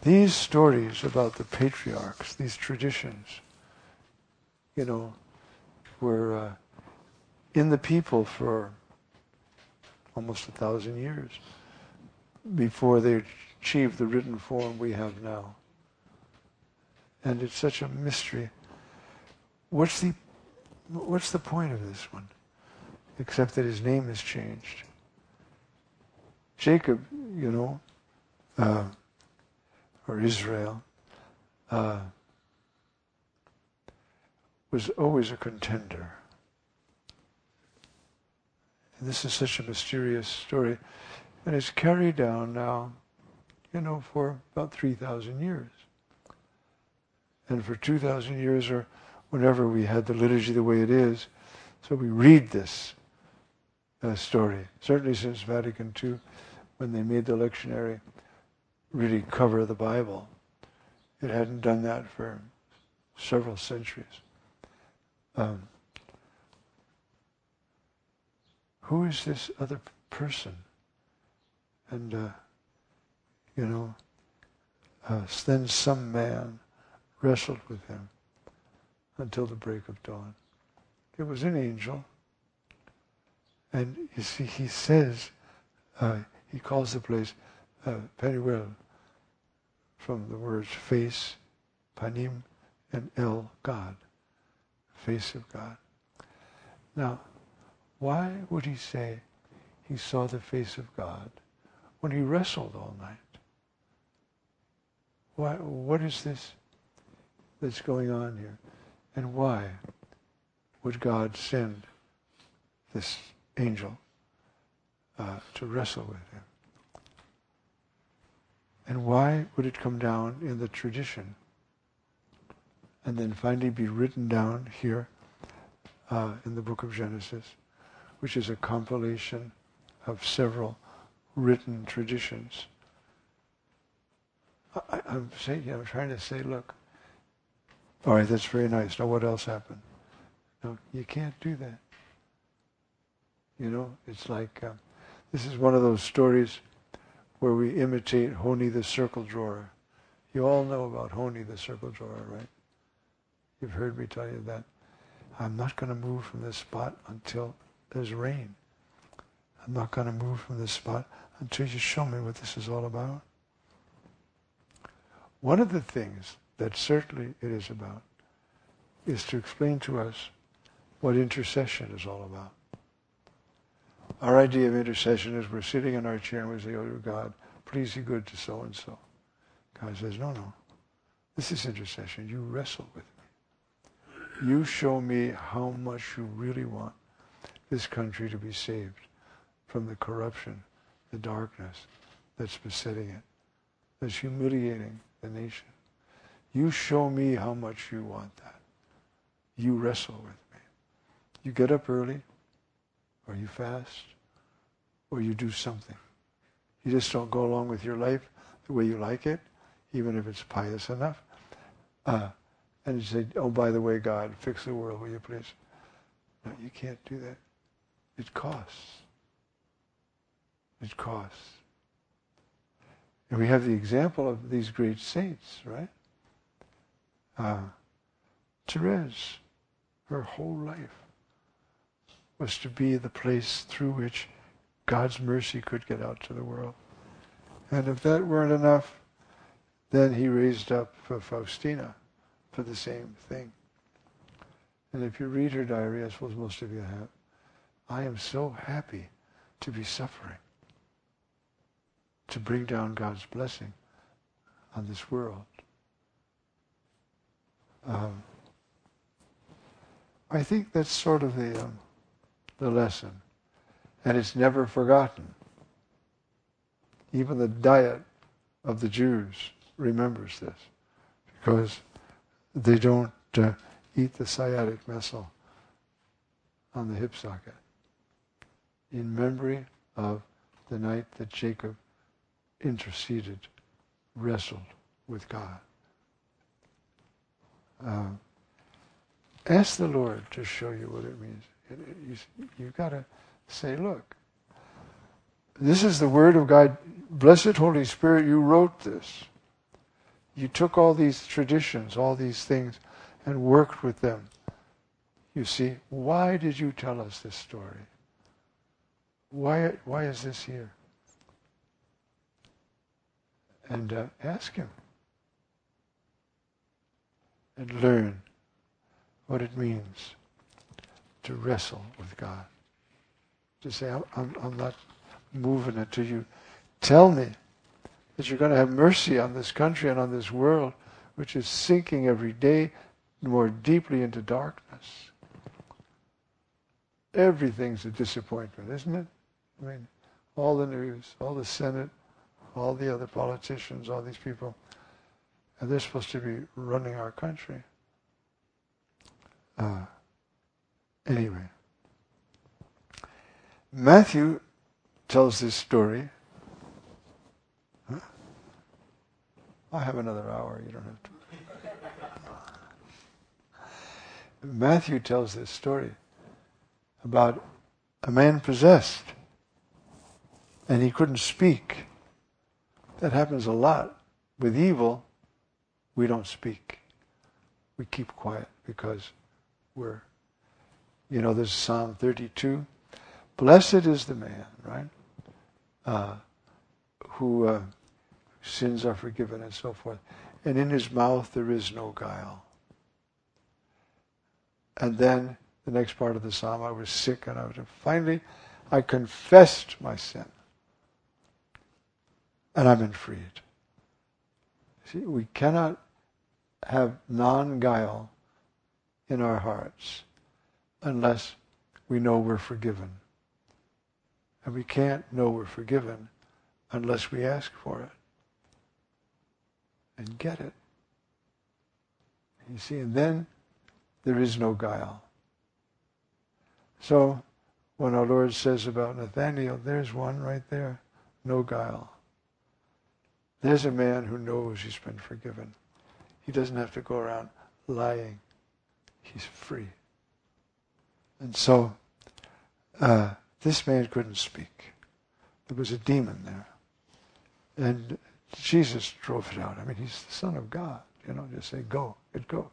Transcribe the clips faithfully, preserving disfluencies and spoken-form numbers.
these stories about the patriarchs, these traditions, you know, were uh, in the people for almost a thousand years before they achieved the written form we have now. And it's such a mystery. What's the what's the point of this one? Except that his name has changed. Jacob, you know, uh, or Israel, uh, was always a contender. And this is such a mysterious story. And it's carried down now, you know, for about three thousand years. And for two thousand years, or whenever we had the liturgy the way it is, so we read this uh, story. Certainly since Vatican Two, when they made the lectionary really cover the Bible. It hadn't done that for several centuries. Um, who is this other p- person? And, uh, you know, uh, then some man wrestled with him until the break of dawn. It was an angel. And you see, he says, uh, he calls the place uh, Peniel, from the words face, panim, and el, God, face of God. Now, why would he say he saw the face of God when he wrestled all night? Why? What is this that's going on here? And why would God send this angel uh, to wrestle with him? And why would it come down in the tradition and then finally be written down here uh, in the book of Genesis, which is a compilation of several written traditions? I, I'm saying, I'm trying to say, look, all right, that's very nice. Now what else happened? No, you can't do that. You know, it's like, uh, this is one of those stories where we imitate Honi the circle drawer. You all know about Honi the circle drawer, right? You've heard me tell you that. I'm not going to move from this spot until there's rain. I'm not going to move from this spot until you show me what this is all about. One of the things that certainly it is about is to explain to us what intercession is all about. Our idea of intercession is we're sitting in our chair and we say, oh God, please be good to so-and-so. God says, no, no. This is intercession. You wrestle with me. You show me how much you really want this country to be saved from the corruption, the darkness that's besetting it, that's humiliating the nation. You show me how much you want that. You wrestle with me. You get up early, or you fast, or you do something. You just don't go along with your life the way you like it, even if it's pious enough. Uh, and you say, oh, by the way, God, fix the world, will you please? No, you can't do that. It costs. It costs. And we have the example of these great saints, right? Uh, Therese, her whole life was to be the place through which God's mercy could get out to the world. And if that weren't enough, then he raised up for Faustina for the same thing. And if you read her diary, I suppose most of you have, I am so happy to be suffering, to bring down God's blessing on this world. Um, I think that's sort of the um, the lesson. And it's never forgotten. Even the Diet of the Jews remembers this, because they don't uh, eat the sciatic missile on the hip socket in memory of the night that Jacob interceded, wrestled with God. Uh, ask the Lord to show you what it means. It, it, you, you've got to say, look, this is the Word of God. Blessed Holy Spirit, you wrote this. You took all these traditions, all these things, and worked with them. You see, why did you tell us this story? Why, why is this here? And uh, ask him. And learn what it means to wrestle with God. To say, I'm, I'm, I'm not moving until you tell me that you're going to have mercy on this country and on this world, which is sinking every day more deeply into darkness. Everything's a disappointment, isn't it? I mean, all the news, all the Senate, all the other politicians, all these people, and they're supposed to be running our country. Uh, anyway, Matthew tells this story. Huh? I have another hour, you don't have to. Matthew tells this story about a man possessed, and he couldn't speak. That happens a lot. With evil, we don't speak. We keep quiet because we're, you know, there's Psalm thirty-two. Blessed is the man, right, uh, who uh, sins are forgiven and so forth. And in his mouth there is no guile. And then the next part of the psalm, I was sick and I was, finally, I confessed my sin. And I've been freed. See, we cannot have non-guile in our hearts unless we know we're forgiven. And we can't know we're forgiven unless we ask for it and get it. You see, and then there is no guile. So when our Lord says about Nathanael, there's one right there, no guile. There's a man who knows he's been forgiven. He doesn't have to go around lying. He's free. And so uh, this man couldn't speak. There was a demon there. And Jesus drove it out. I mean, he's the Son of God. You know, just say, go, it go.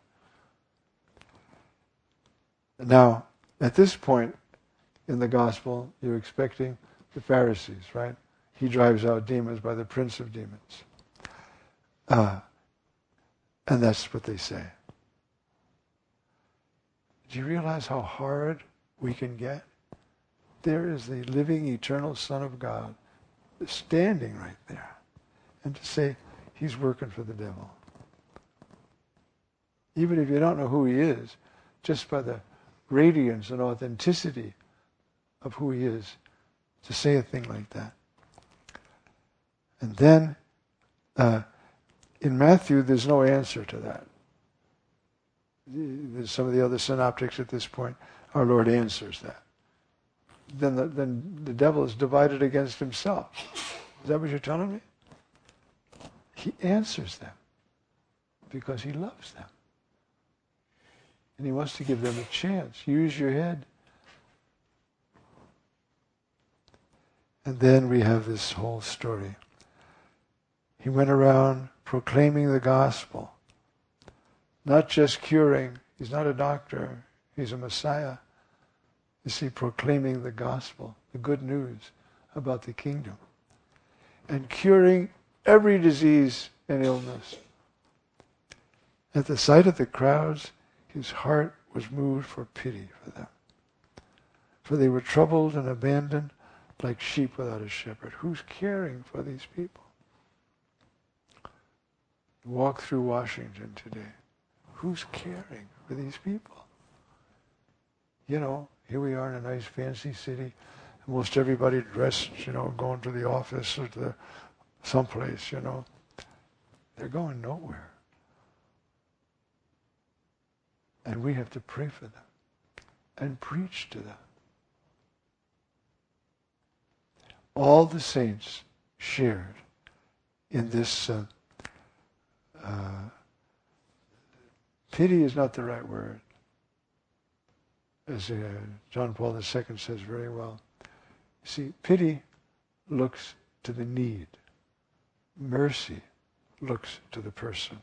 Now, at this point in the gospel, you're expecting the Pharisees, right? He drives out demons by the prince of demons. Uh, and that's what they say. Do you realize how hard we can get? There is the living, eternal Son of God standing right there. And to say, he's working for the devil. Even if you don't know who he is, just by the radiance and authenticity of who he is, to say a thing like that. And then, uh, in Matthew, there's no answer to that. There's some of the other synoptics at this point, our Lord answers that. Then the, then the devil is divided against himself. Is that what you're telling me? He answers them because he loves them. And he wants to give them a chance. Use your head. And then we have this whole story. He went around proclaiming the gospel. Not just curing. He's not a doctor. He's a Messiah. You see, proclaiming the gospel, the good news about the kingdom. And curing every disease and illness. At the sight of the crowds, his heart was moved for pity for them. For they were troubled and abandoned like sheep without a shepherd. Who's caring for these people? Walk through Washington today. Who's caring for these people? You know, here we are in a nice fancy city. Most everybody dressed, you know, going to the office or to the someplace, you know. They're going nowhere. And we have to pray for them and preach to them. All the saints shared in this uh, uh, pity is not the right word. As uh, John Paul the Second says very well. See, pity looks to the need. Mercy looks to the person.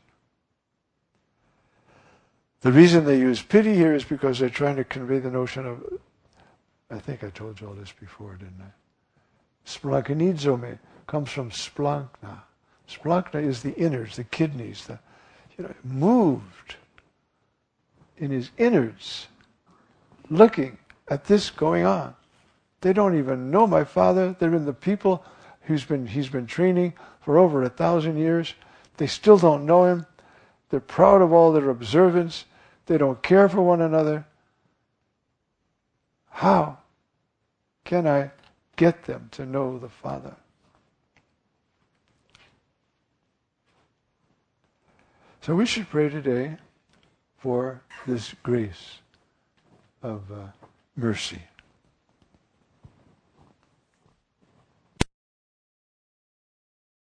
The reason they use pity here is because they're trying to convey the notion of, I think I told you all this before, didn't I? Splanchnizome comes from splankna. Splankna is the innards, the kidneys, the, you know, moved in his innards, looking at this going on. They don't even know my father. They're in the people who's been he's been training for over a thousand years. They still don't know him. They're proud of all their observance. They don't care for one another. How can I get them to know the Father? So we should pray today for this grace of uh, mercy.